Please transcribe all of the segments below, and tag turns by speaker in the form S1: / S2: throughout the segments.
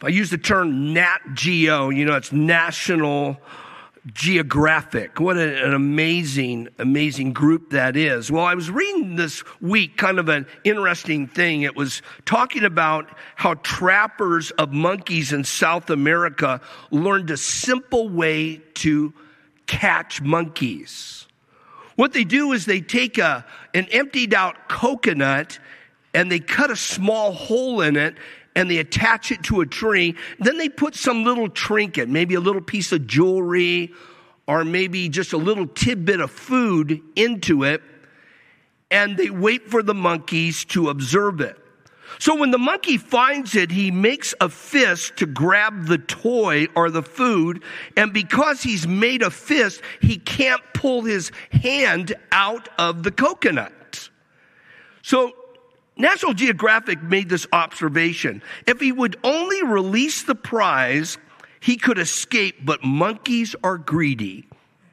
S1: I use the term Nat Geo, it's National Geographic. What an amazing, amazing group that is. Well, I was reading this week kind of an interesting thing. It was talking about how trappers of monkeys in South America learned a simple way to catch monkeys. What they do is they take an emptied out coconut and they cut a small hole in it and they attach it to a tree. Then they put some little trinket, maybe a little piece of jewelry or maybe just a little tidbit of food into it. And they wait for the monkeys to observe it. So when the monkey finds it, he makes a fist to grab the toy or the food. And because he's made a fist, he can't pull his hand out of the coconut. So National Geographic made this observation. If he would only release the prize, he could escape, but monkeys are greedy.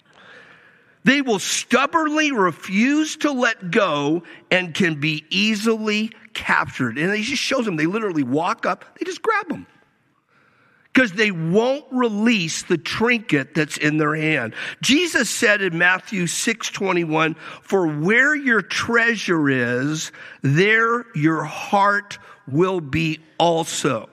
S1: They will stubbornly refuse to let go and can be easily captured. And it just shows them, they literally walk up, they just grab them. Because they won't release the trinket that's in their hand. Jesus said in Matthew 6:21, "For where your treasure is, there your heart will be also."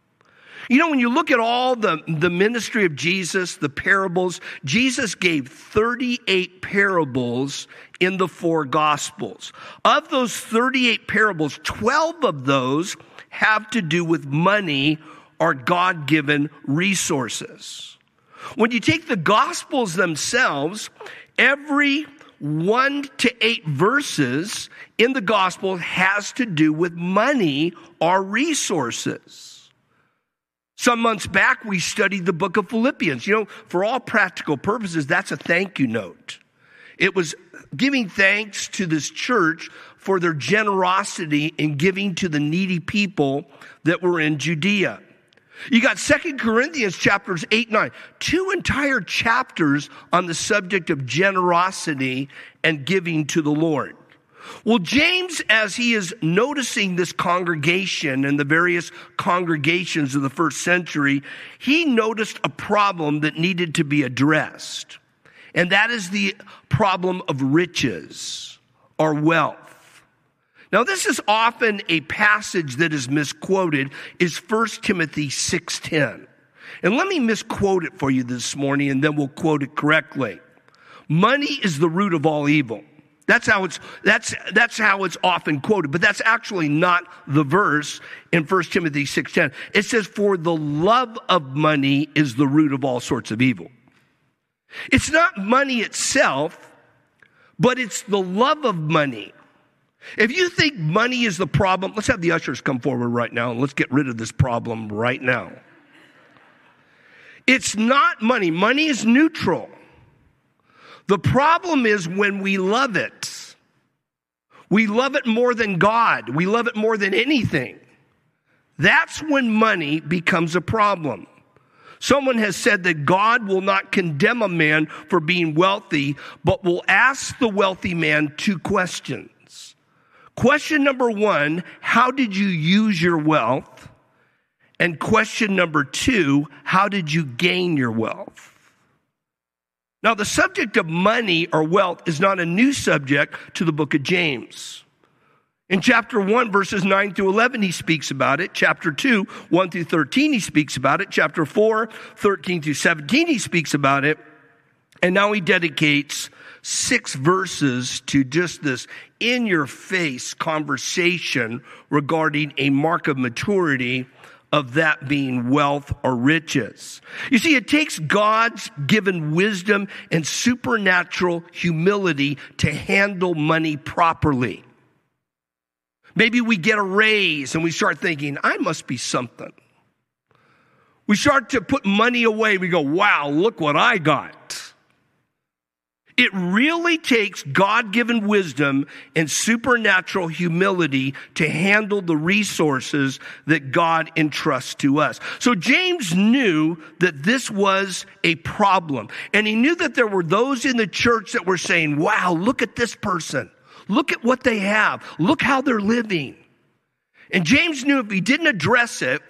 S1: When you look at all the ministry of Jesus, the parables, Jesus gave 38 parables in the 4 Gospels. Of those 38 parables, 12 of those have to do with money or God-given resources. When you take the Gospels themselves, every 1 to 8 verses in the Gospel has to do with money or resources. Some months back, we studied the book of Philippians. For all practical purposes, that's a thank you note. It was giving thanks to this church for their generosity in giving to the needy people that were in Judea. You got 2 Corinthians chapters 8, 9, 2 entire chapters on the subject of generosity and giving to the Lord. Well, James, as he is noticing this congregation and the various congregations of the first century, he noticed a problem that needed to be addressed. And that is the problem of riches or wealth. Now, this is often a passage that is misquoted, is 1 Timothy 6:10. And let me misquote it for you this morning, and then we'll quote it correctly. Money is the root of all evil. That's how it's often quoted, but that's actually not the verse in 1 Timothy 6:10. It says, "For the love of money is the root of all sorts of evil." It's not money itself, but it's the love of money. If you think money is the problem, let's have the ushers come forward right now and let's get rid of this problem right now. It's not money. Money is neutral. The problem is when we love it. We love it more than God. We love it more than anything. That's when money becomes a problem. Someone has said that God will not condemn a man for being wealthy, but will ask the wealthy man 2 questions. Question number 1, how did you use your wealth? And question number 2, how did you gain your wealth? Now, the subject of money or wealth is not a new subject to the book of James. In chapter 1, verses 9 through 11, he speaks about it. Chapter 2, 1 through 13, he speaks about it. Chapter 4, 13 through 17, he speaks about it. And now he dedicates 6 verses to just this in-your-face conversation regarding a mark of maturity, of that being wealth or riches. You see, it takes God's given wisdom and supernatural humility to handle money properly. Maybe we get a raise and we start thinking, I must be something. We start to put money away. We go, wow, look what I got. It really takes God-given wisdom and supernatural humility to handle the resources that God entrusts to us. So James knew that this was a problem. And he knew that there were those in the church that were saying, wow, look at this person. Look at what they have. Look how they're living. And James knew if he didn't address it,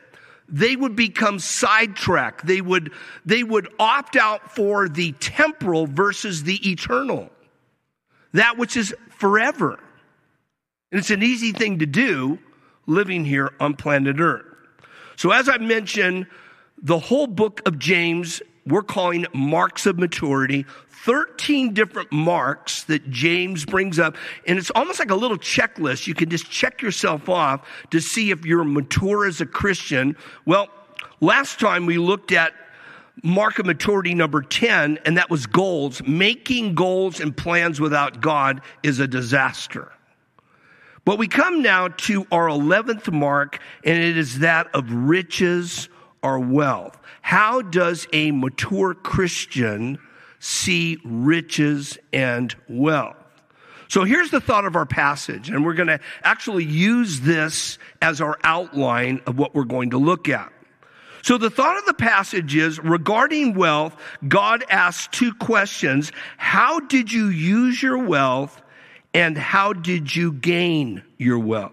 S1: they would become sidetracked. They would opt out for the temporal versus the eternal, that which is forever. And it's an easy thing to do living here on planet Earth. So as I mentioned, the whole book of James, we're calling it marks of maturity, 13 different marks that James brings up. And it's almost like a little checklist. You can just check yourself off to see if you're mature as a Christian. Well, last time we looked at mark of maturity number 10, and that was goals. Making goals and plans without God is a disaster. But we come now to our 11th mark, and it is that of riches or wealth. How does a mature Christian see riches and wealth? So here's the thought of our passage, and we're going to actually use this as our outline of what we're going to look at. So the thought of the passage is, regarding wealth, God asks two questions. How did you use your wealth, and how did you gain your wealth?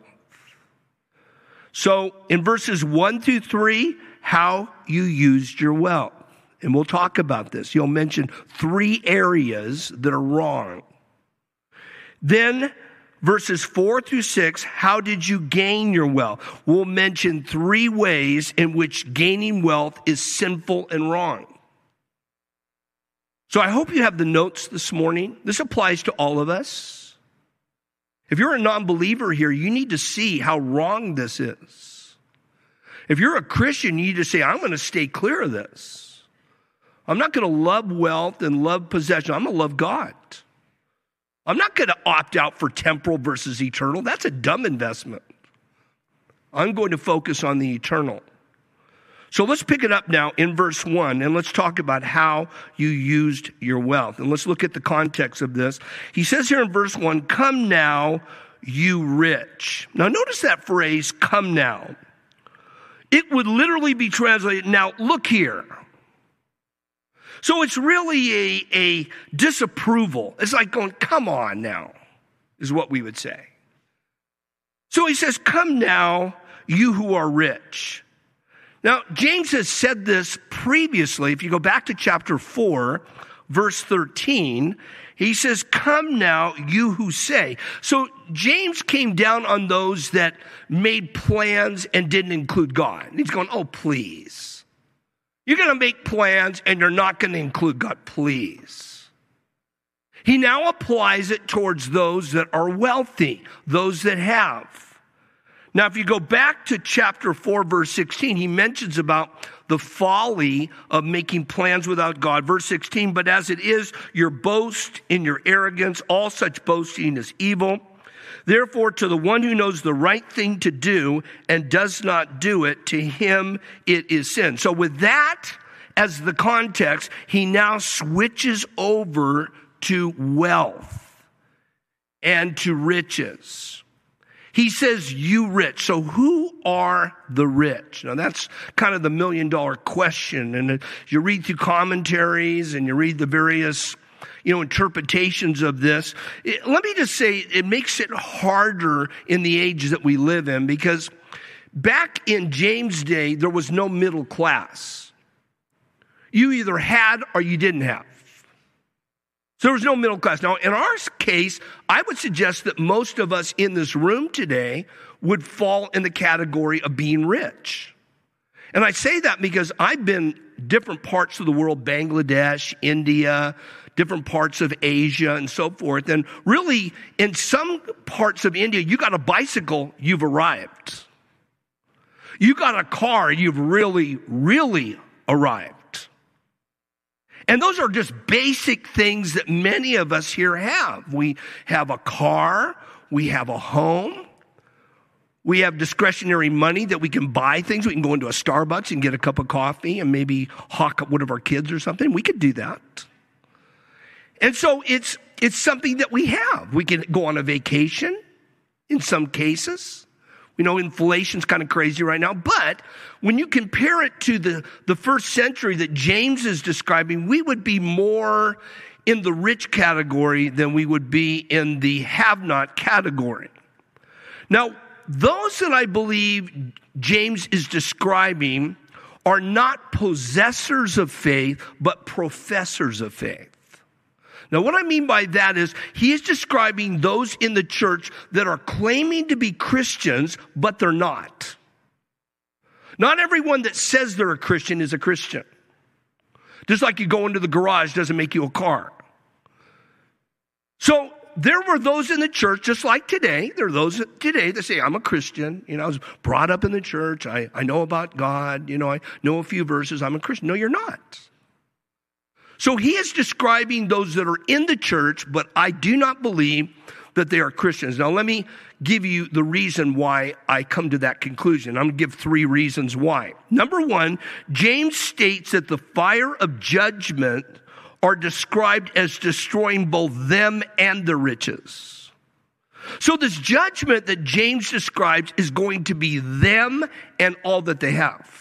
S1: So in verses 1 through 3, how you used your wealth. And we'll talk about this. You'll mention 3 areas that are wrong. Then verses 4 through 6, how did you gain your wealth? We'll mention 3 ways in which gaining wealth is sinful and wrong. So I hope you have the notes this morning. This applies to all of us. If you're a non-believer here, you need to see how wrong this is. If you're a Christian, you need to say, I'm going to stay clear of this. I'm not going to love wealth and love possession. I'm going to love God. I'm not going to opt out for temporal versus eternal. That's a dumb investment. I'm going to focus on the eternal. So let's pick it up now in verse 1, and let's talk about how you used your wealth. And let's look at the context of this. He says here in verse 1, come now, you rich. Now notice that phrase, come now. It would literally be translated, now look here. So it's really a disapproval. It's like going, come on now, is what we would say. So he says, come now, you who are rich. Now, James has said this previously. If you go back to chapter 4, verse 13, he says, come now, you who say. So James came down on those that made plans and didn't include God. And he's going, oh, please. You're going to make plans and you're not going to include God, please. He now applies it towards those that are wealthy, those that have. Now, if you go back to chapter 4, verse 16, he mentions about the folly of making plans without God. Verse 16, but as it is, your boast in your arrogance, all such boasting is evil. Therefore, to the one who knows the right thing to do and does not do it, to him it is sin. So with that as the context, he now switches over to wealth and to riches. He says, you rich. So who are the rich? Now that's kind of the $1 million question. And you read through commentaries and you read the various, interpretations of this. Let me just say, it makes it harder in the age that we live in, because back in James' day, there was no middle class. You either had or you didn't have. So there was no middle class. Now, in our case, I would suggest that most of us in this room today would fall in the category of being rich. And I say that because I've been different parts of the world, Bangladesh, India, different parts of Asia and so forth. And really, in some parts of India, you got a bicycle, you've arrived. You got a car, you've really, really arrived. And those are just basic things that many of us here have. We have a car, we have a home, we have discretionary money that we can buy things. We can go into a Starbucks and get a cup of coffee and maybe hawk up one of our kids or something. We could do that. And so it's something that we have. We can go on a vacation in some cases. We know inflation's kind of crazy right now, but when you compare it to the first century that James is describing, we would be more in the rich category than we would be in the have-not category. Now, those that I believe James is describing are not possessors of faith, but professors of faith. Now, what I mean by that is he is describing those in the church that are claiming to be Christians, but they're not. Not everyone that says they're a Christian is a Christian. Just like you go into the garage doesn't make you a car. So there were those in the church, just like today. There are those today that say, I'm a Christian. I was brought up in the church. I know about God. I know a few verses. I'm a Christian. No, you're not. So he is describing those that are in the church, but I do not believe that they are Christians. Now, let me give you the reason why I come to that conclusion. I'm going to give 3 reasons why. Number 1, James states that the fire of judgment are described as destroying both them and the riches. So this judgment that James describes is going to be them and all that they have.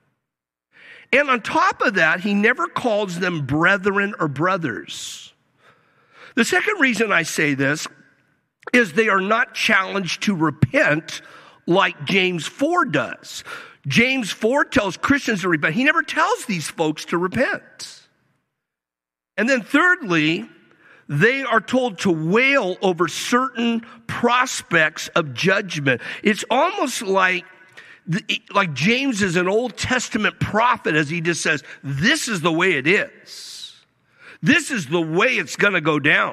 S1: And on top of that, he never calls them brethren or brothers. The second reason I say this is they are not challenged to repent like James 4 does. James 4 tells Christians to repent. He never tells these folks to repent. And then thirdly, they are told to wail over certain prospects of judgment. It's almost like James is an Old Testament prophet as he just says, this is the way it is. This is the way it's going to go down.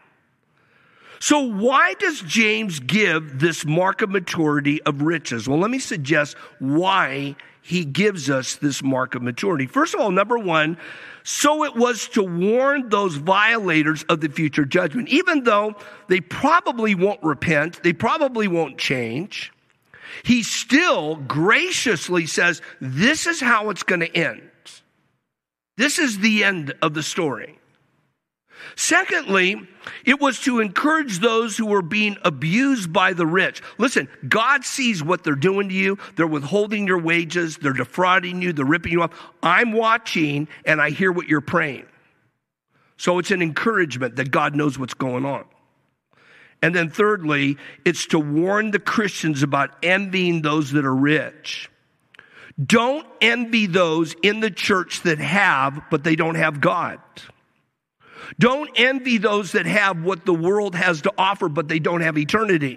S1: So why does James give this mark of maturity of riches? Well, let me suggest why he gives us this mark of maturity. First of all, number 1, so it was to warn those violators of the future judgment. Even though they probably won't repent, they probably won't change, he still graciously says, this is how it's going to end. This is the end of the story. Secondly, it was to encourage those who were being abused by the rich. Listen, God sees what they're doing to you. They're withholding your wages. They're defrauding you. They're ripping you off. I'm watching and I hear what you're praying. So it's an encouragement that God knows what's going on. And then thirdly, it's to warn the Christians about envying those that are rich. Don't envy those in the church that have, but they don't have God. Don't envy those that have what the world has to offer, but they don't have eternity.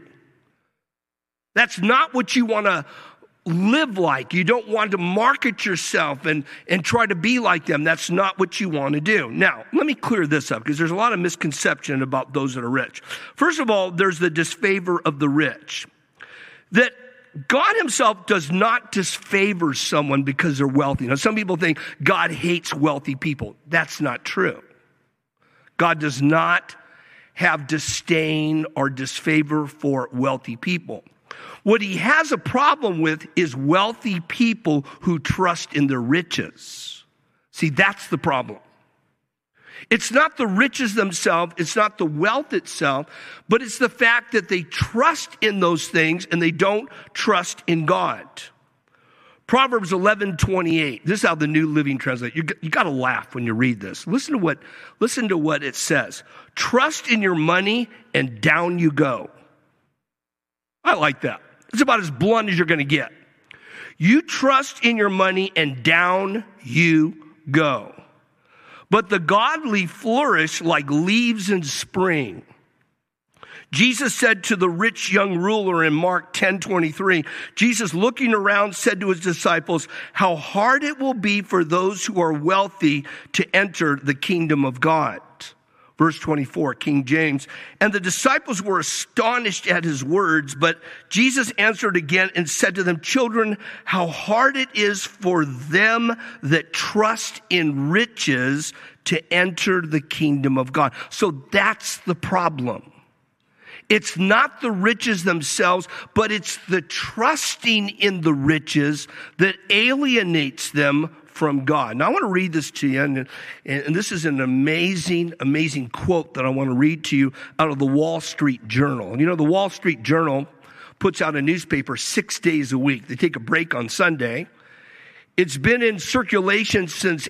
S1: That's not what you want to live like. You don't want to market yourself and try to be like them. That's not what you want to do. Now, let me clear this up because there's a lot of misconception about those that are rich. First of all, there's the disfavor of the rich. That God himself does not disfavor someone because they're wealthy. Now, some people think God hates wealthy people. That's not true. God does not have disdain or disfavor for wealthy people. What he has a problem with is wealthy people who trust in their riches. See, that's the problem. It's not the riches themselves, it's not the wealth itself, but it's the fact that they trust in those things and they don't trust in God. Proverbs 11:28. This is how the New Living Translation. You got to laugh when you read this. Listen to what it says. Trust in your money and down you go. I like that. It's about as blunt as you're going to get. You trust in your money and down you go. But the godly flourish like leaves in spring. Jesus said to the rich young ruler in Mark 10:23, Jesus looking around said to his disciples, how hard it will be for those who are wealthy to enter the kingdom of God. Verse 24, King James. And the disciples were astonished at his words, but Jesus answered again and said to them, children, how hard it is for them that trust in riches to enter the kingdom of God. So that's the problem. It's not the riches themselves, but it's the trusting in the riches that alienates them from God. Now I want to read this to you, and this is an amazing, amazing quote that I want to read to you out of the Wall Street Journal. You know, the Wall Street Journal puts out a newspaper 6 days a week. They take a break on Sunday. It's been in circulation since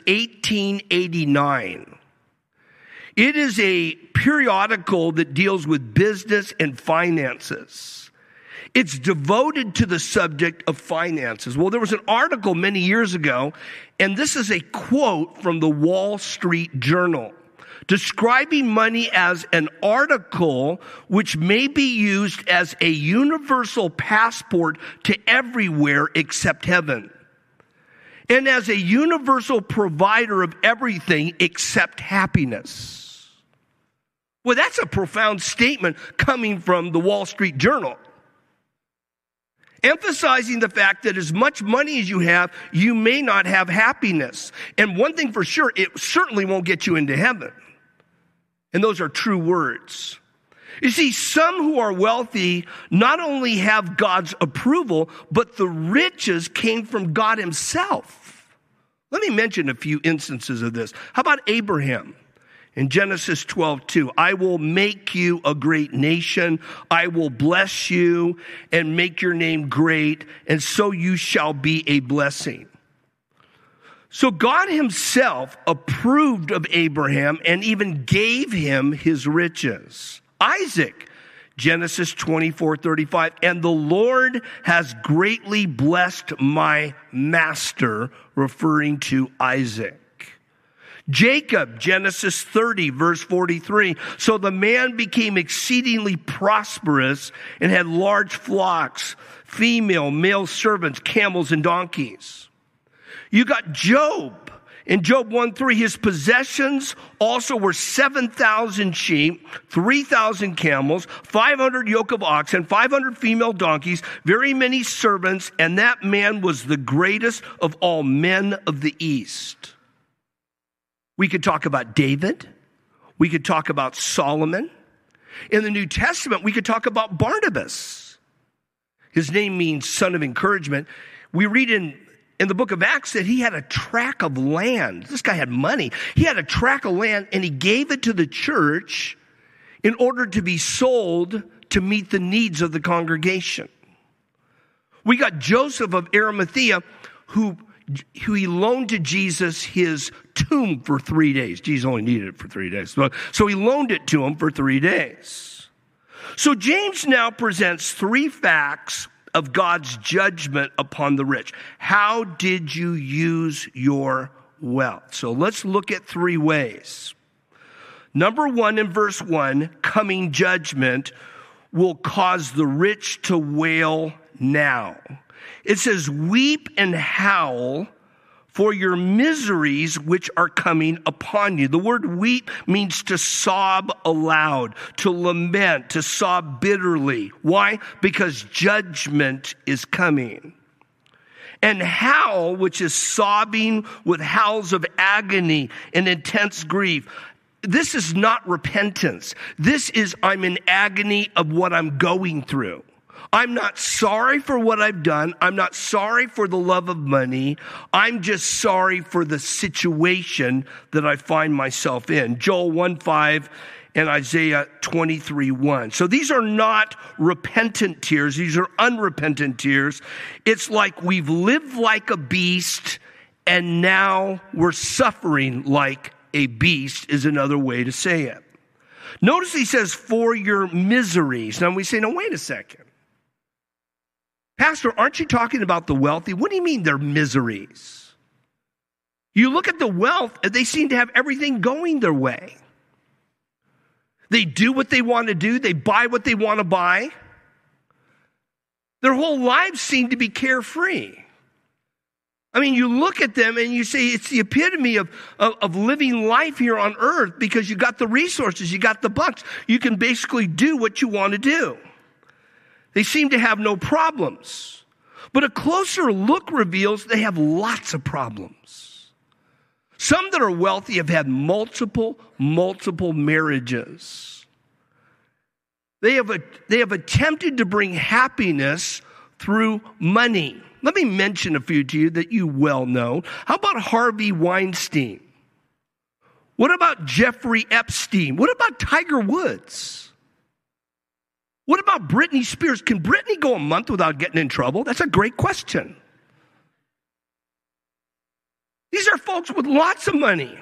S1: 1889. It is a periodical that deals with business and finances. It's devoted to the subject of finances. Well, there was an article many years ago, and this is a quote from the Wall Street Journal, describing money as an article which may be used as a universal passport to everywhere except heaven, and as a universal provider of everything except happiness. Well, that's a profound statement coming from the Wall Street Journal, emphasizing the fact that as much money as you have, you may not have happiness. And one thing for sure, it certainly won't get you into heaven. And those are true words. You see, some who are wealthy not only have God's approval, but the riches came from God himself. Let me mention a few instances of this. How about Abraham? In Genesis 12:2, I will make you a great nation. I will bless you and make your name great, and so you shall be a blessing. So God himself approved of Abraham and even gave him his riches. Isaac, Genesis 24:35, and the Lord has greatly blessed my master, referring to Isaac. Jacob, Genesis 30, verse 43. So the man became exceedingly prosperous and had large flocks, female, male servants, camels, and donkeys. You got Job. In Job 1:3, his possessions also were 7,000 sheep, 3,000 camels, 500 yoke of oxen, 500 female donkeys, very many servants, and that man was the greatest of all men of the East. We could talk about David. We could talk about Solomon. In the New Testament, we could talk about Barnabas. His name means son of encouragement. We read in the book of Acts that he had a tract of land. This guy had money. He had a tract of land, and he gave it to the church in order to be sold to meet the needs of the congregation. We got Joseph of Arimathea, who he loaned to Jesus his tomb for 3 days. Jesus only needed it for 3 days. So he loaned it to him for 3 days. So James now presents 3 facts of God's judgment upon the rich. How did you use your wealth? So let's look at 3 ways. Number 1, in verse 1, coming judgment will cause the rich to wail now. It says, weep and howl for your miseries which are coming upon you. The word weep means to sob aloud, to lament, to sob bitterly. Why? Because judgment is coming. And howl, which is sobbing with howls of agony and intense grief. This is not repentance. This is, I'm in agony of what I'm going through. I'm not sorry for what I've done. I'm not sorry for the love of money. I'm just sorry for the situation that I find myself in. Joel 1:5 and Isaiah 23:1. So these are not repentant tears. These are unrepentant tears. It's like we've lived like a beast and now we're suffering like a beast is another way to say it. Notice he says, for your miseries. Now we say, no, wait a second. Pastor, aren't you talking about the wealthy? What do you mean they're miseries? You look at the wealth, and they seem to have everything going their way. They do what they want to do. They buy what they want to buy. Their whole lives seem to be carefree. I mean, you look at them and you say it's the epitome of living life here on earth because you got the resources, you got the bucks. You can basically do what you want to do. They seem to have no problems. But a closer look reveals they have lots of problems. Some that are wealthy have had multiple marriages. They have attempted to bring happiness through money. Let me mention a few to you that you well know. How about Harvey Weinstein? What about Jeffrey Epstein? What about Tiger Woods? What about Britney Spears? Can Britney go a month without getting in trouble? That's a great question. These are folks with lots of money.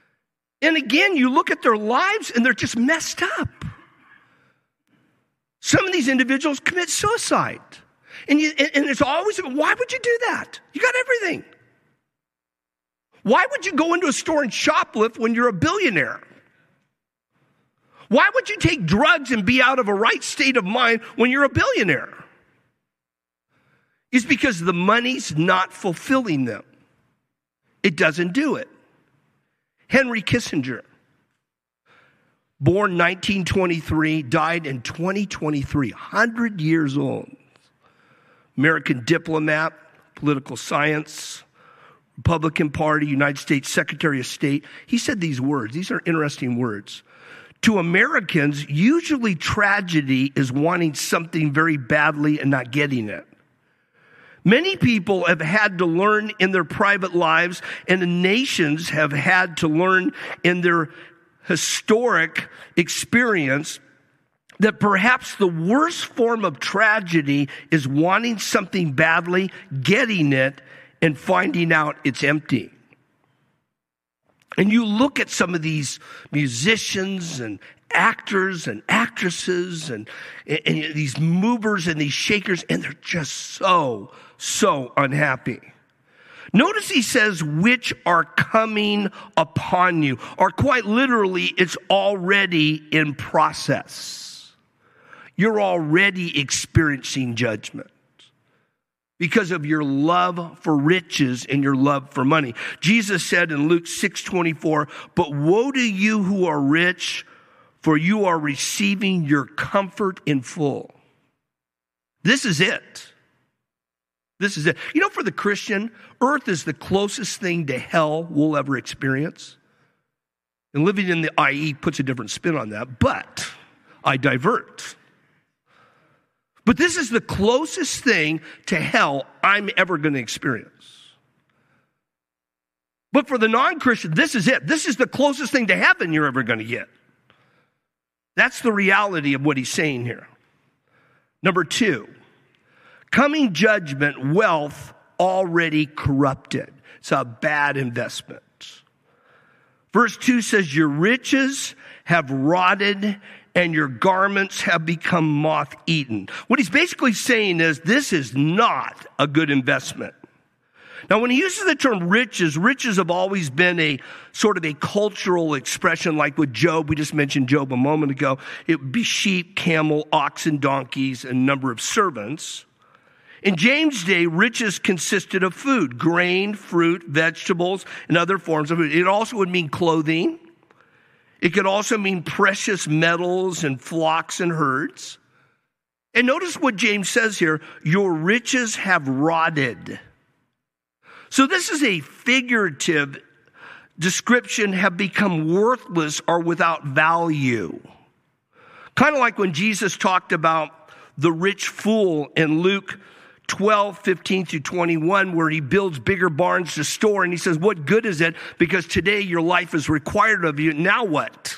S1: And again, you look at their lives and they're just messed up. some of these individuals commit suicide. And it's always, why would you do that? You got everything. Why would you go into a store and shoplift when you're a billionaire? Why would you take drugs and be out of a right state of mind when you're a billionaire? It's because the money's not fulfilling them. It doesn't do it. Henry Kissinger, born 1923, died in 2023, 100 years old. American diplomat, political science, Republican Party, United States Secretary of State. He said these words. These are interesting words. To Americans, usually tragedy is wanting something very badly and not getting it. Many people have had to learn in their private lives, and the nations have had to learn in their historic experience that perhaps the worst form of tragedy is wanting something badly, getting it, and finding out it's empty. And you look at some of these musicians and actors and actresses and these movers and these shakers, and they're just so unhappy. Notice he says, which are coming upon you, or quite literally, it's already in process. You're already experiencing judgment because of your love for riches and your love for money. Jesus said in Luke 6:24, but woe to you who are rich, for you are receiving your comfort in full. This is it. This is it. You know, for the Christian, earth is the closest thing to hell we'll ever experience. And living in the IE puts a different spin on that, but I divert. But this is the closest thing to hell I'm ever going to experience. But for the non-Christian, this is it. This is the closest thing to heaven you're ever going to get. That's the reality of what he's saying here. Number 2, coming judgment, wealth already corrupted. It's a bad investment. Verse 2 says, your riches have rotted and your garments have become moth-eaten. What he's basically saying is this is not a good investment. Now, when he uses the term riches have always been a sort of a cultural expression, like with Job. We just mentioned Job a moment ago. It would be sheep, camel, oxen, donkeys, and a number of servants. In James' day, riches consisted of food, grain, fruit, vegetables, and other forms of food. It also would mean clothing. It could also mean precious metals and flocks and herds. And notice what James says here, your riches have rotted. So this is a figurative description, have become worthless or without value. Kind of like when Jesus talked about the rich fool in Luke 12:15-21, where he builds bigger barns to store, and he says, what good is it? Because today your life is required of you. Now what?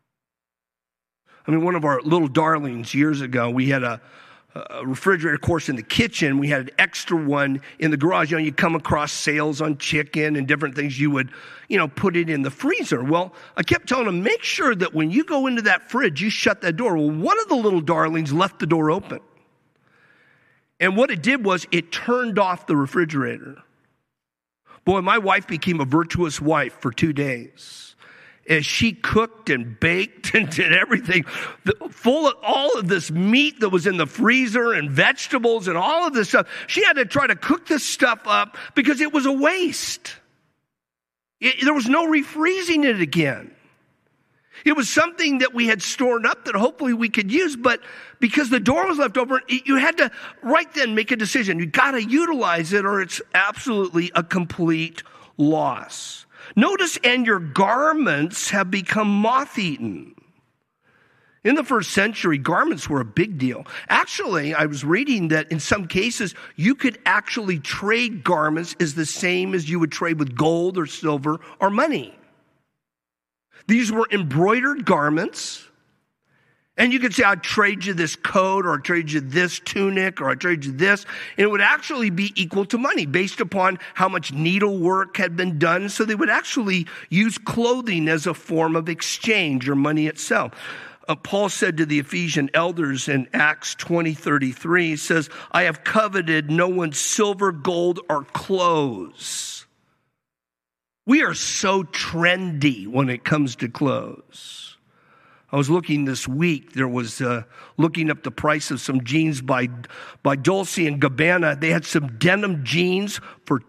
S1: I mean, one of our little darlings years ago, we had a refrigerator, of course, in the kitchen. We had an extra one in the garage. You know, you come across sales on chicken and different things. You would, put it in the freezer. Well, I kept telling him, make sure that when you go into that fridge, you shut that door. Well, one of the little darlings left the door open. And what it did was it turned off the refrigerator. Boy, my wife became a virtuous wife for 2 days. As she cooked and baked and did everything, full of all of this meat that was in the freezer and vegetables and all of this stuff. She had to try to cook this stuff up because it was a waste. There was no refreezing it again. It was something that we had stored up that hopefully we could use, but because the door was left open, you had to right then make a decision. You got to utilize it or it's absolutely a complete loss. Notice, and your garments have become moth-eaten. In the first century, garments were a big deal. Actually, I was reading that in some cases, you could actually trade garments as the same as you would trade with gold or silver or money. These were embroidered garments. And you could say, I'd trade you this coat, or I'd trade you this tunic, or I'd trade you this. And it would actually be equal to money based upon how much needlework had been done. So they would actually use clothing as a form of exchange or money itself. Paul said to the Ephesian elders in Acts 20:33, he says, I have coveted no one's silver, gold, or clothes. We are so trendy when it comes to clothes. I was looking this week, there was looking up the price of some jeans by Dolce & Gabbana. They had some denim jeans for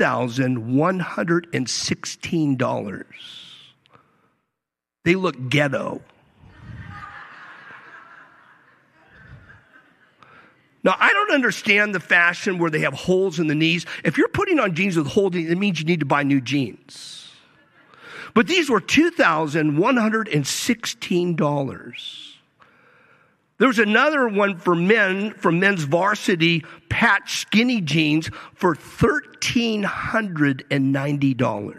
S1: $2,116. They look ghetto. Now, I don't understand the fashion where they have holes in the knees. If you're putting on jeans with holes, it means you need to buy new jeans. But these were $2,116. There was another one for men, from Men's Varsity patch skinny jeans for $1,390.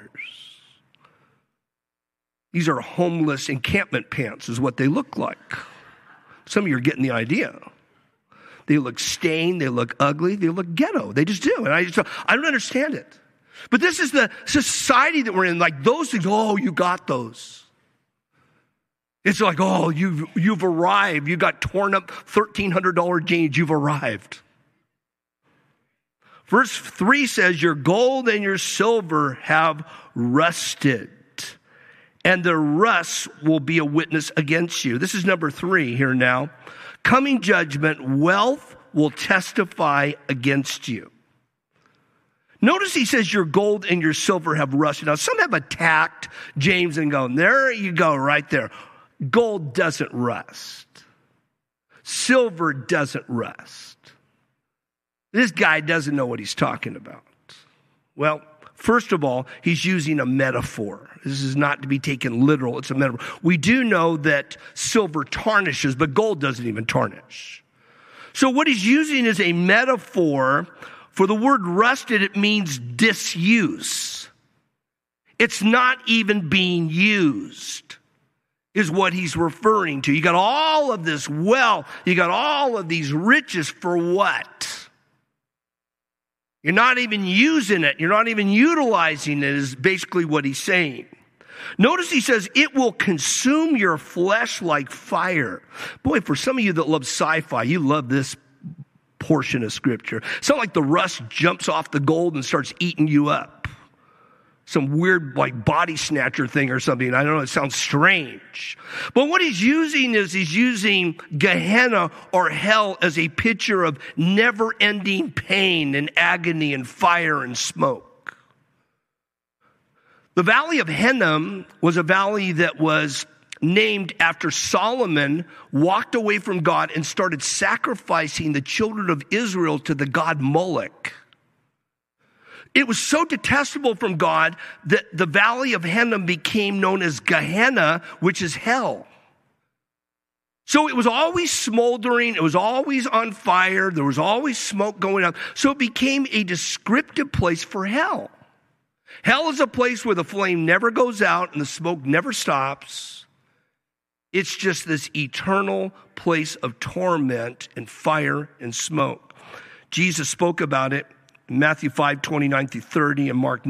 S1: These are homeless encampment pants is what they look like. Some of you are getting the idea. They look stained, they look ugly, they look ghetto. They just do. And I don't understand it. But this is the society that we're in. Like those things, oh, you got those. It's like, oh, you've arrived. You got torn up $1,300 jeans. You've arrived. Verse 3 says, your gold and your silver have rusted, and the rust will be a witness against you. This is number 3 here now. Coming judgment, wealth will testify against you. Notice he says your gold and your silver have rusted. Now, some have attacked James and gone, there you go, right there. Gold doesn't rust. Silver doesn't rust. This guy doesn't know what he's talking about. Well, first of all, he's using a metaphor. This is not to be taken literal. It's a metaphor. We do know that silver tarnishes, but gold doesn't even tarnish. So what he's using is a metaphor. For the word rusted, it means disuse. It's not even being used, is what he's referring to. You got all of this wealth, you got all of these riches for what? You're not even using it. You're not even utilizing it, is basically what he's saying. Notice he says, it will consume your flesh like fire. Boy, for some of you that love sci-fi, you love this portion of scripture. It's not like the rust jumps off the gold and starts eating you up. Some weird like body snatcher thing or something. I don't know, it sounds strange. But what he's using is he's using Gehenna or hell as a picture of never-ending pain and agony and fire and smoke. The Valley of Hinnom was a valley that was named after Solomon walked away from God and started sacrificing the children of Israel to the god Moloch. It was so detestable from God that the Valley of Hinnom became known as Gehenna, which is hell. So it was always smoldering. It was always on fire. There was always smoke going up. So it became a descriptive place for hell. Hell is a place where the flame never goes out and the smoke never stops. It's just this eternal place of torment and fire and smoke. Jesus spoke about it in Matthew 5:29-30 and Mark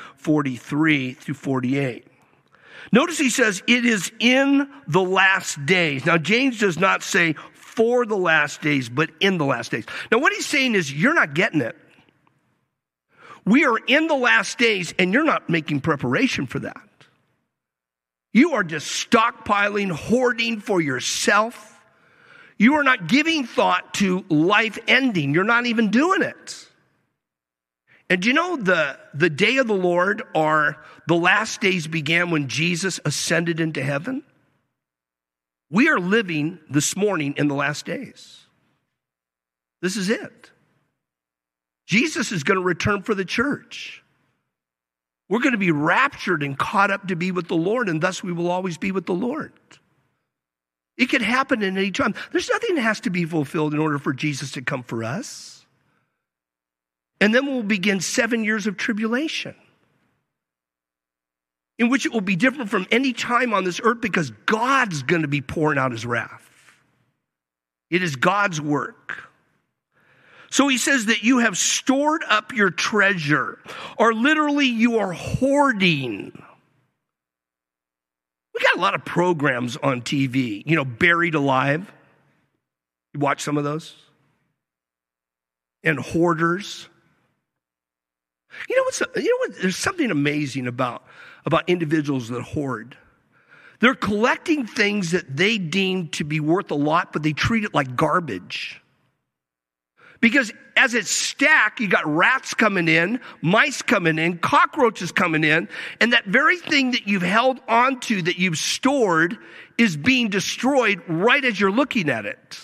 S1: 9:43-48. Notice he says, it is in the last days. Now, James does not say for the last days, but in the last days. Now, what he's saying is you're not getting it. We are in the last days, and you're not making preparation for that. You are just stockpiling, hoarding for yourself. You are not giving thought to life ending. You're not even doing it. And do you know the day of the Lord, or the last days, began when Jesus ascended into heaven? We are living this morning in the last days. This is it. Jesus is going to return for the church. We're going to be raptured and caught up to be with the Lord, and thus we will always be with the Lord. It could happen at any time. There's nothing that has to be fulfilled in order for Jesus to come for us. And then we'll begin 7 years of tribulation, in which it will be different from any time on this earth because God's going to be pouring out his wrath. It is God's work. So he says that you have stored up your treasure, or literally you are hoarding. We got a lot of programs on TV. Buried Alive. You watch some of those? And Hoarders. You know what? There's something amazing about individuals that hoard. They're collecting things that they deem to be worth a lot, but they treat it like garbage. Because as it's stacked, you got rats coming in, mice coming in, cockroaches coming in, and that very thing that you've held onto, that you've stored, is being destroyed right as you're looking at it.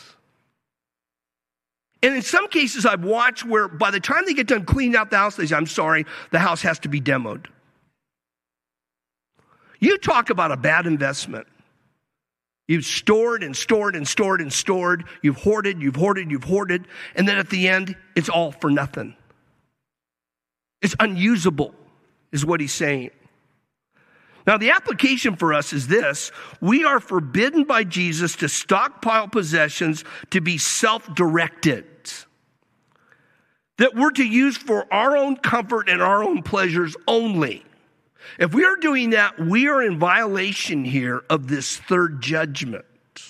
S1: And in some cases I've watched where by the time they get done cleaning out the house, they say, I'm sorry, the house has to be demoed. You talk about a bad investment. You've stored and stored and stored and stored. You've hoarded, you've hoarded, you've hoarded. And then at the end, it's all for nothing. It's unusable, is what he's saying. Now, the application for us is this. We are forbidden by Jesus to stockpile possessions, to be self-directed. That we're to use for our own comfort and our own pleasures only. If we are doing that, we are in violation here of this third judgment.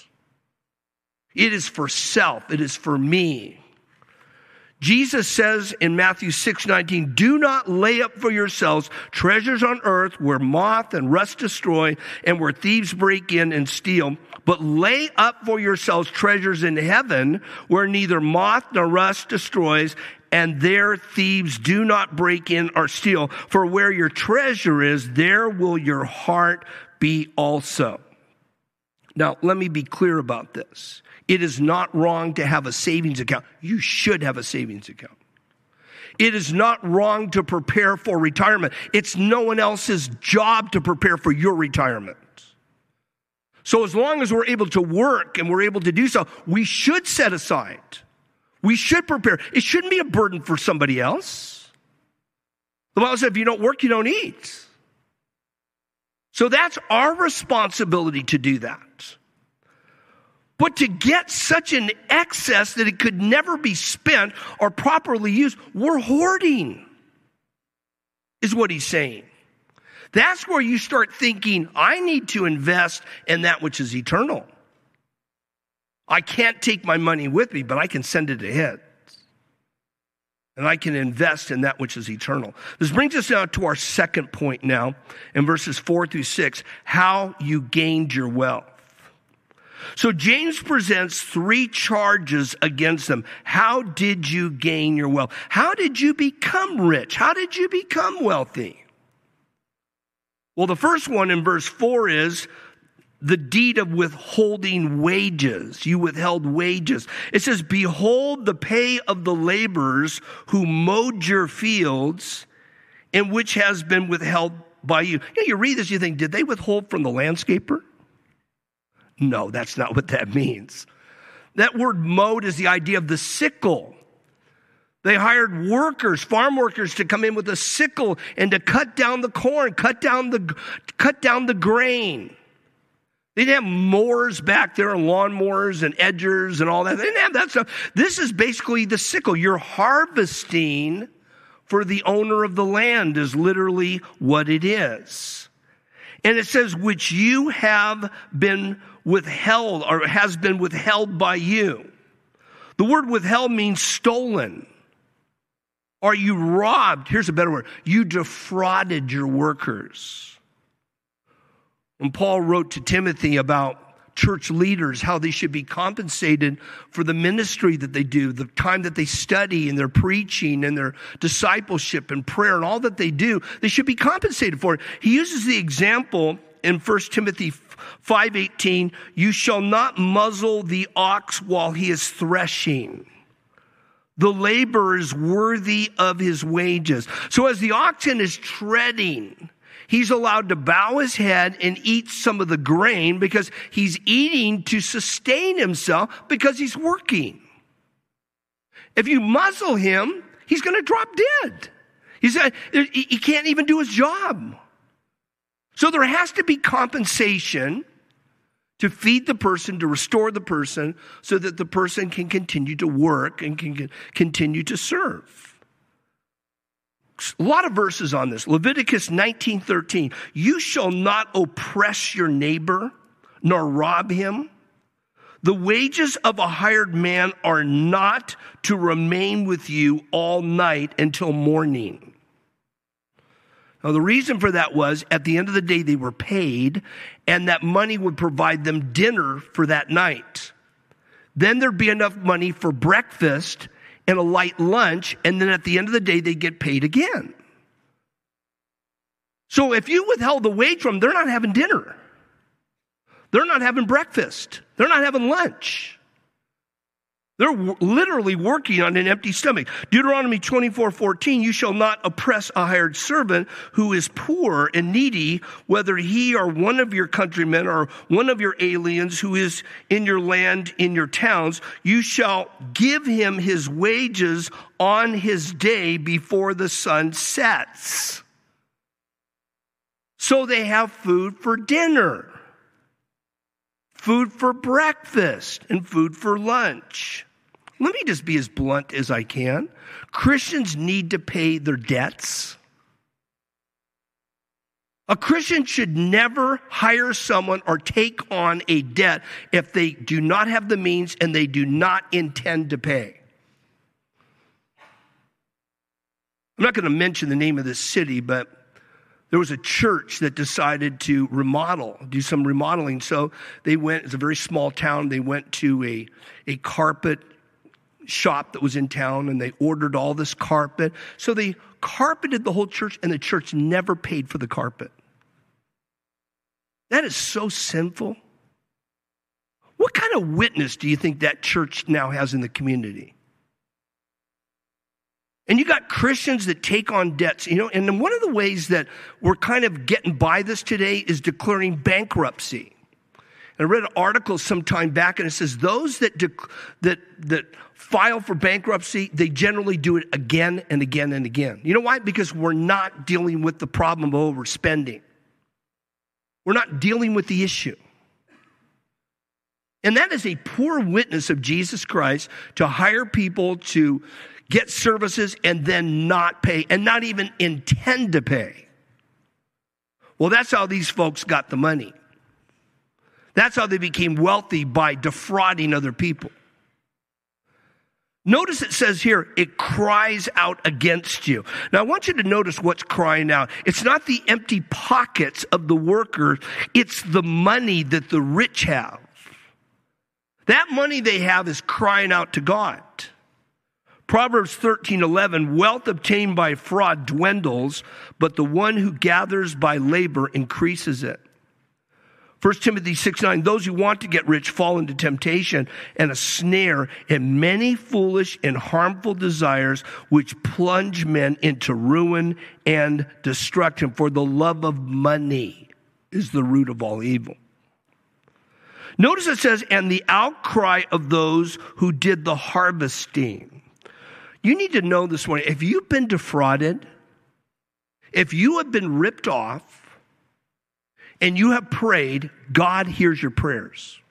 S1: It is for self. It is for me. Jesus says in Matthew 6:19, do not lay up for yourselves treasures on earth where moth and rust destroy and where thieves break in and steal, but lay up for yourselves treasures in heaven where neither moth nor rust destroys and there thieves do not break in or steal. For where your treasure is, there will your heart be also. Now, let me be clear about this. It is not wrong to have a savings account. You should have a savings account. It is not wrong to prepare for retirement. It's no one else's job to prepare for your retirement. So as long as we're able to work and we're able to do so, we should set aside. We should prepare. It shouldn't be a burden for somebody else. The Bible says if you don't work, you don't eat. So that's our responsibility to do that. But to get such an excess that it could never be spent or properly used, we're hoarding, is what he's saying. That's where you start thinking, I need to invest in that which is eternal. I can't take my money with me, but I can send it ahead. And I can invest in that which is eternal. This brings us now to our second point now, in verses 4-6, how you gained your wealth. So James presents 3 charges against them. How did you gain your wealth? How did you become rich? How did you become wealthy? Well, the first one in verse 4 is the deed of withholding wages. You withheld wages. It says, behold the pay of the laborers who mowed your fields, and which has been withheld by you. You read this, you think, did they withhold from the landscaper? No, that's not what that means. That word mowed is the idea of the sickle. They hired workers, farm workers, to come in with a sickle and to cut down the corn, cut down the grain. They didn't have mowers back there and lawnmowers and edgers and all that. They didn't have that stuff. This is basically the sickle. You're harvesting for the owner of the land is literally what it is. And it says, which you have been withheld or has been withheld by you. The word withheld means stolen. Or you robbed. Here's a better word. You defrauded your workers. When Paul wrote to Timothy about church leaders, how they should be compensated for the ministry that they do, the time that they study and their preaching and their discipleship and prayer and all that they do, they should be compensated for it. He uses the example in 1 Timothy 5:18, you shall not muzzle the ox while he is threshing. The laborer is worthy of his wages. So as the oxen is treading, he's allowed to bow his head and eat some of the grain because he's eating to sustain himself because he's working. If you muzzle him, he's going to drop dead. He can't even do his job. So there has to be compensation to feed the person, to restore the person, so that the person can continue to work and can continue to serve. a lot of verses on this. Leviticus 19:13. You shall not oppress your neighbor, nor rob him. The wages of a hired man are not to remain with you all night until morning. Now, the reason for that was at the end of the day, they were paid, and that money would provide them dinner for that night. Then there'd be enough money for breakfast and a light lunch, and then at the end of the day, they'd get paid again. So if you withheld the wage from them, they're not having dinner. They're not having breakfast. They're not having lunch. They're literally working on an empty stomach. Deuteronomy 24:14, you shall not oppress a hired servant who is poor and needy, whether he or one of your countrymen or one of your aliens who is in your land, in your towns. You shall give him his wages on his day before the sun sets. So they have food for dinner, food for breakfast, and food for lunch. Let me just be as blunt as I can. Christians need to pay their debts. A Christian should never hire someone or take on a debt if they do not have the means and they do not intend to pay. I'm not going to mention the name of this city, but there was a church that decided to do some remodeling. So they went, it's a very small town, they went to a carpet shop that was in town, and they ordered all this carpet. So they carpeted the whole church, and the church never paid for the carpet. That is so sinful. What kind of witness do you think that church now has in the community? And you got Christians that take on debts, and then one of the ways that we're kind of getting by this today is declaring bankruptcy. And I read an article some time back, and it says those that file for bankruptcy, they generally do it again and again and again. You know why? Because we're not dealing with the problem of overspending. We're not dealing with the issue. And that is a poor witness of Jesus Christ, to hire people to get services and then not pay and not even intend to pay. Well, that's how these folks got the money. That's how they became wealthy, by defrauding other people. Notice it says here, it cries out against you. Now, I want you to notice what's crying out. It's not the empty pockets of the workers. It's the money that the rich have. That money they have is crying out to God. Proverbs 13:11, wealth obtained by fraud dwindles, but the one who gathers by labor increases it. 1 Timothy 6:9, those who want to get rich fall into temptation and a snare and many foolish and harmful desires which plunge men into ruin and destruction. For the love of money is the root of all evil. Notice it says, and the outcry of those who did the harvesting. You need to know this morning, if you've been defrauded, if you have been ripped off, and you have prayed, God hears your prayers.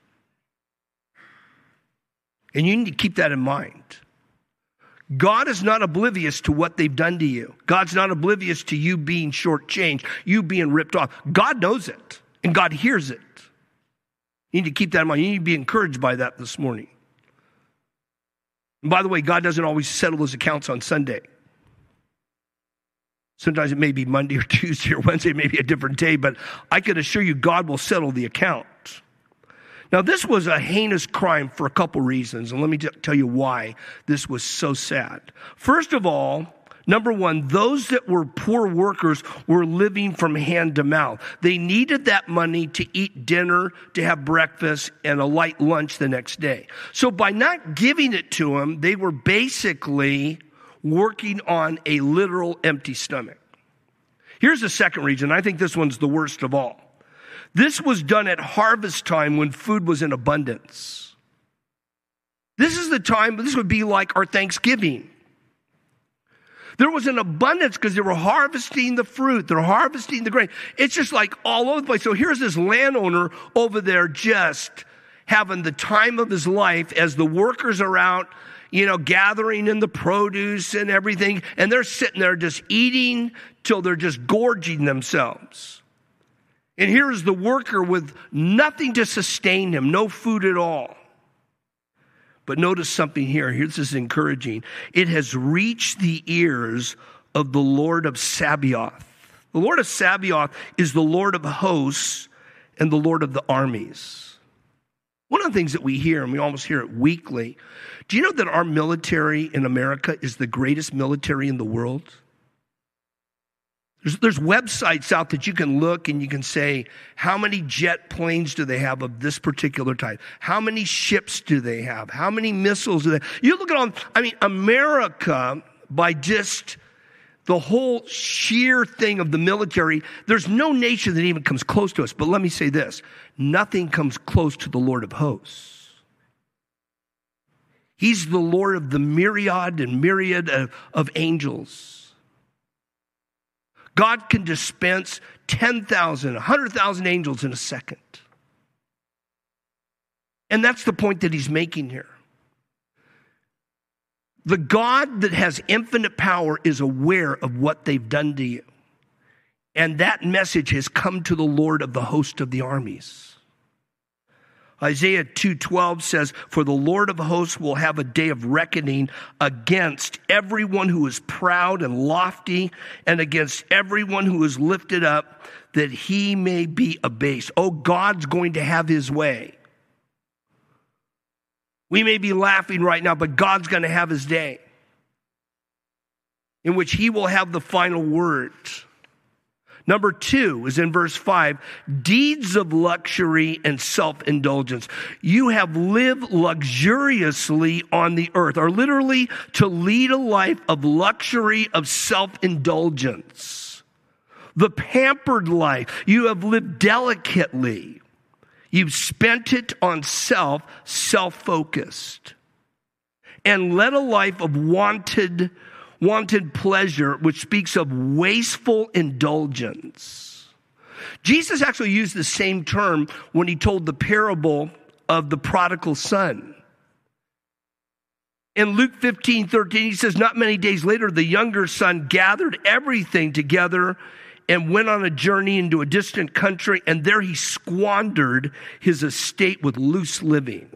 S1: And you need to keep that in mind. God is not oblivious to what they've done to you. God's not oblivious to you being shortchanged, you being ripped off. God knows it, and God hears it. You need to keep that in mind. You need to be encouraged by that this morning. And by the way, God doesn't always settle his accounts on Sunday. Sometimes it may be Monday or Tuesday or Wednesday, maybe a different day, but I can assure you God will settle the account. Now, this was a heinous crime for a couple reasons, and let me tell you why this was so sad. First of all, number one, those that were poor workers were living from hand to mouth. They needed that money to eat dinner, to have breakfast, and a light lunch the next day. So by not giving it to them, they were basically working on a literal empty stomach. Here's the second reason. I think this one's the worst of all. This was done at harvest time when food was in abundance. This is the time, this would be like our Thanksgiving. There was an abundance because they were harvesting the fruit. They're harvesting the grain. It's just like all over the place. So here's this landowner over there just having the time of his life as the workers are out, gathering in the produce and everything. And they're sitting there just eating till they're just gorging themselves. And here's the worker with nothing to sustain him, no food at all. But notice something here. This is encouraging. It has reached the ears of the Lord of Sabaoth. The Lord of Sabaoth is the Lord of hosts and the Lord of the armies. One of the things that we hear, and we almost hear it weekly, do you know that our military in America is the greatest military in the world? There's websites out that you can look and you can say, how many jet planes do they have of this particular type? How many ships do they have? How many missiles do they have? You look at America, by just the whole sheer thing of the military, there's no nation that even comes close to us. But let me say this, nothing comes close to the Lord of hosts. He's the Lord of the myriad and myriad of angels. God can dispense 10,000, 100,000 angels in a second. And that's the point that he's making here. The God that has infinite power is aware of what they've done to you. And that message has come to the Lord of the host of the armies. Isaiah 2:12 says, for the Lord of hosts will have a day of reckoning against everyone who is proud and lofty, and against everyone who is lifted up, that he may be abased. Oh, God's going to have his way. We may be laughing right now, but God's going to have his day in which he will have the final word. Number 2 is in verse 5, deeds of luxury and self-indulgence. You have lived luxuriously on the earth, or literally to lead a life of luxury, of self-indulgence. The pampered life. You have lived delicately. You've spent it on self-focused. And led a life of wanted pleasure, which speaks of wasteful indulgence. Jesus actually used the same term when he told the parable of the prodigal son. In Luke 15:13, he says, not many days later, the younger son gathered everything together and went on a journey into a distant country, and there he squandered his estate with loose living.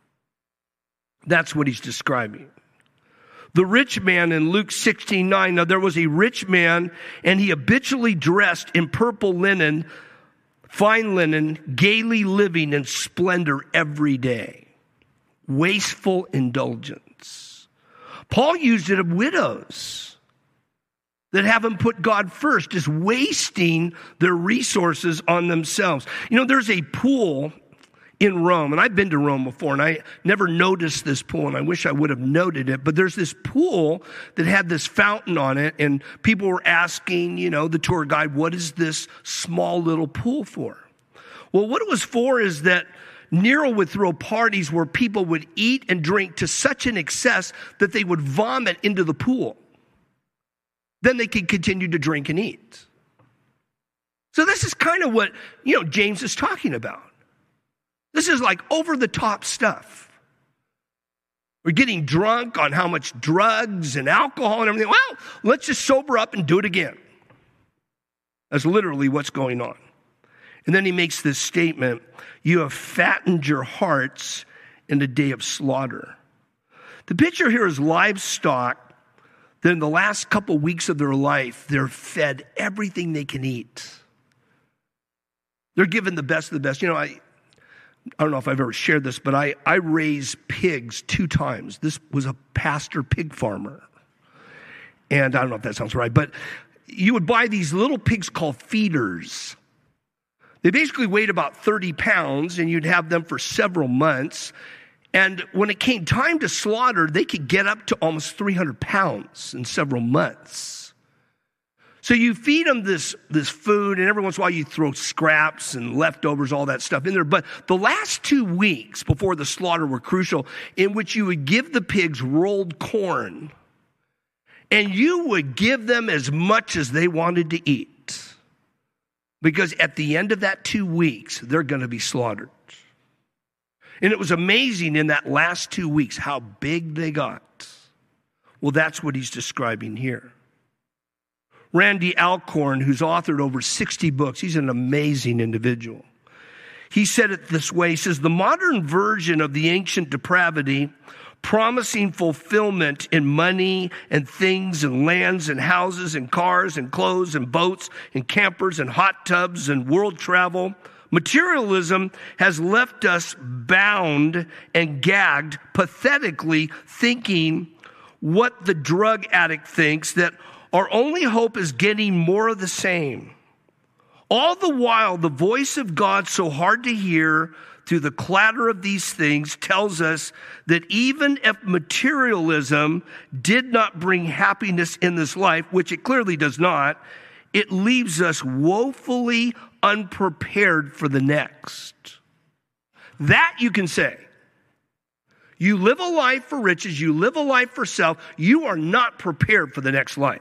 S1: That's what he's describing. The rich man in Luke 16:9, now there was a rich man, and he habitually dressed in purple linen, fine linen, gaily living in splendor every day. Wasteful indulgence. Paul used it of widows that haven't put God first, just wasting their resources on themselves. There's a pool in Rome, and I've been to Rome before, and I never noticed this pool, and I wish I would have noted it, but there's this pool that had this fountain on it, and people were asking, the tour guide, what is this small little pool for? Well, what it was for is that Nero would throw parties where people would eat and drink to such an excess that they would vomit into the pool. Then they could continue to drink and eat. So this is kind of what, James is talking about. This is like over-the-top stuff. We're getting drunk on how much drugs and alcohol and everything. Well, let's just sober up and do it again. That's literally what's going on. And then he makes this statement, you have fattened your hearts in the day of slaughter. The picture here is livestock that in the last couple weeks of their life, they're fed everything they can eat. They're given the best of the best. I don't know if I've ever shared this, but I raised pigs 2 times. This was a pastor pig farmer. And I don't know if that sounds right, but you would buy these little pigs called feeders. They basically weighed about 30 pounds, and you'd have them for several months. And when it came time to slaughter, they could get up to almost 300 pounds in several months. So you feed them this food, and every once in a while you throw scraps and leftovers, all that stuff in there. But the last 2 weeks before the slaughter were crucial, in which you would give the pigs rolled corn, and you would give them as much as they wanted to eat. Because at the end of that 2 weeks, they're going to be slaughtered. And it was amazing in that last 2 weeks how big they got. Well, that's what he's describing here. Randy Alcorn, who's authored over 60 books, he's an amazing individual. He said it this way. He says, the modern version of the ancient depravity, promising fulfillment in money and things and lands and houses and cars and clothes and boats and campers and hot tubs and world travel, materialism has left us bound and gagged, pathetically thinking what the drug addict thinks, that our only hope is getting more of the same. All the while, the voice of God, so hard to hear through the clatter of these things, tells us that even if materialism did not bring happiness in this life, which it clearly does not, it leaves us woefully unprepared for the next. That you can say. You live a life for riches, you live a life for self, you are not prepared for the next life.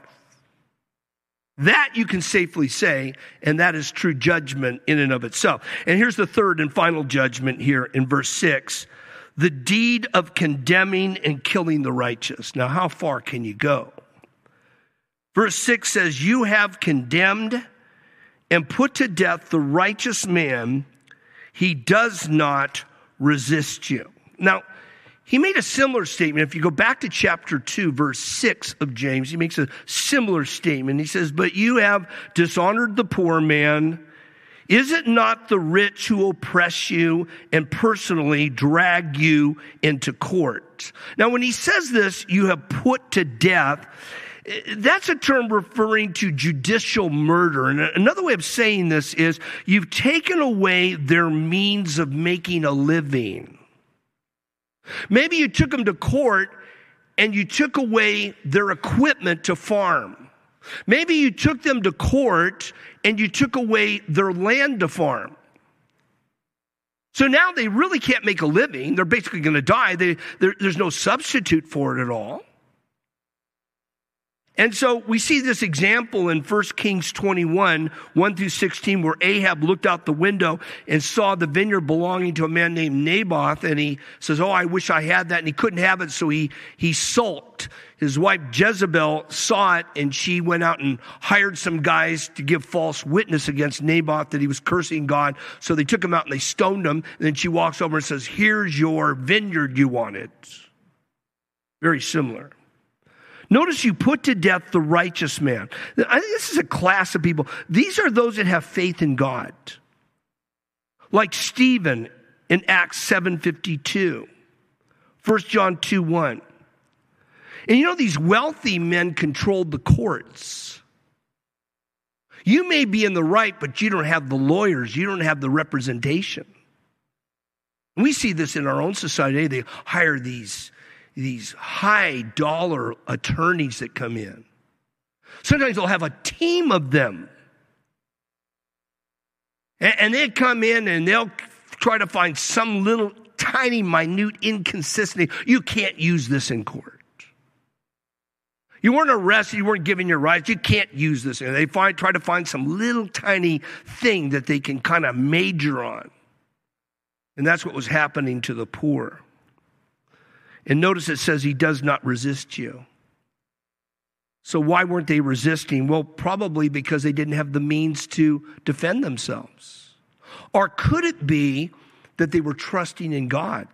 S1: That you can safely say, and that is true judgment in and of itself. And here's the third and final judgment here in verse 6. The deed of condemning and killing the righteous. Now, how far can you go? Verse 6 says, you have condemned and put to death the righteous man. He does not resist you. Now, he made a similar statement. If you go back to chapter 2, verse 6 of James, he makes a similar statement. He says, but you have dishonored the poor man. Is it not the rich who oppress you and personally drag you into court? Now, when he says this, you have put to death, that's a term referring to judicial murder. And another way of saying this is you've taken away their means of making a living. Maybe you took them to court and you took away their equipment to farm. Maybe you took them to court and you took away their land to farm. So now they really can't make a living. They're basically going to die. There's no substitute for it at all. And so we see this example in 1 Kings 21, 1 through 16, where Ahab looked out the window and saw the vineyard belonging to a man named Naboth. And he says, oh, I wish I had that. And he couldn't have it, so he sulked. His wife Jezebel saw it, and she went out and hired some guys to give false witness against Naboth that he was cursing God. So they took him out and they stoned him. And then she walks over and says, here's your vineyard you wanted. Very similar. Notice you put to death the righteous man. I think this is a class of people. These are those that have faith in God. Like Stephen in Acts 7:52, 1 John 2:1. And you know, these wealthy men controlled the courts. You may be in the right, but you don't have the lawyers. You don't have the representation. We see this in our own society. They hire these high dollar attorneys that come in. Sometimes they'll have a team of them. And they come in and they'll try to find some little tiny, minute inconsistency. You can't use this in court. You weren't arrested. You weren't given your rights. You can't use this. And they try to find some little tiny thing that they can kind of major on. And that's what was happening to the poor. And notice it says he does not resist you. So why weren't they resisting? Well, probably because they didn't have the means to defend themselves. Or could it be that they were trusting in God?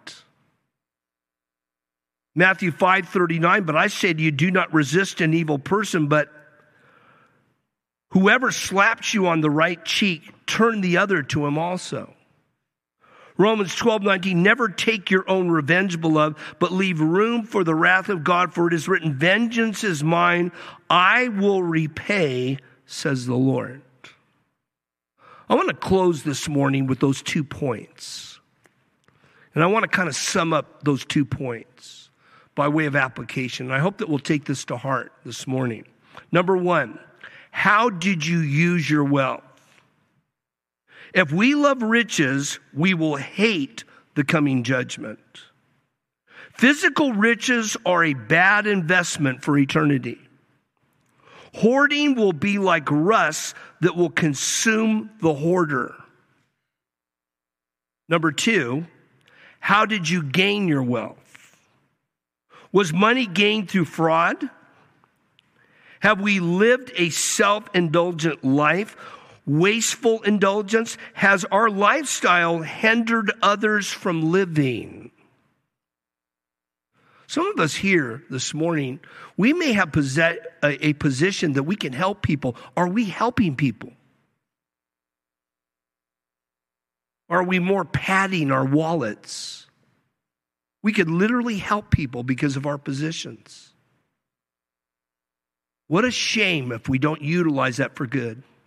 S1: Matthew 5:39, but I say to you, do not resist an evil person, but whoever slaps you on the right cheek, turn the other to him also. Romans 12:19, never take your own revenge, beloved, but leave room for the wrath of God, for it is written, vengeance is mine, I will repay, says the Lord. I want to close this morning with those 2 points. And I want to kind of sum up those 2 points by way of application. And I hope that we'll take this to heart this morning. Number 1, how did you use your wealth? If we love riches, we will hate the coming judgment. Physical riches are a bad investment for eternity. Hoarding will be like rust that will consume the hoarder. Number 2, How did you gain your wealth? Was money gained through fraud? Have we lived a self-indulgent life? Wasteful indulgence? Has our lifestyle hindered others from living? Some of us here this morning, we may have a position that we can help people. Are we helping people? Are we more padding our wallets? We could literally help people because of our positions. What a shame if we don't utilize that for good.